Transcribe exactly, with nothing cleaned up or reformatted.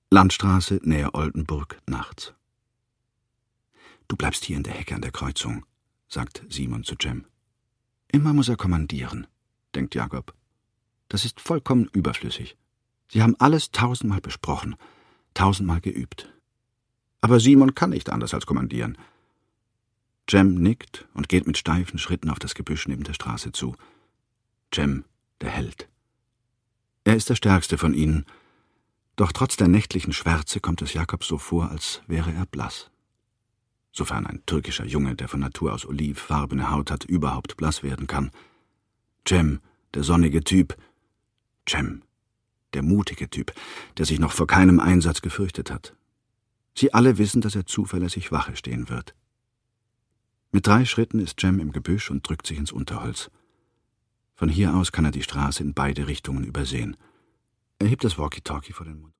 Landstraße, näher Oldenburg, nachts. »Du bleibst hier in der Hecke an der Kreuzung«, sagt Simon zu Cem. »Immer muss er kommandieren«, denkt Jakob. »Das ist vollkommen überflüssig. Sie haben alles tausendmal besprochen, tausendmal geübt. Aber Simon kann nicht anders als kommandieren.« Cem nickt und geht mit steifen Schritten auf das Gebüsch neben der Straße zu. Cem, der Held. Er ist der stärkste von ihnen, doch trotz der nächtlichen Schwärze kommt es Jakob so vor, als wäre er blass. Sofern ein türkischer Junge, der von Natur aus olivfarbene Haut hat, überhaupt blass werden kann. Cem, der sonnige Typ. Cem, der mutige Typ, der sich noch vor keinem Einsatz gefürchtet hat. Sie alle wissen, dass er zuverlässig Wache stehen wird. Mit drei Schritten ist Cem im Gebüsch und drückt sich ins Unterholz. Von hier aus kann er die Straße in beide Richtungen übersehen. Er hebt das Walkie-Talkie vor den Mund.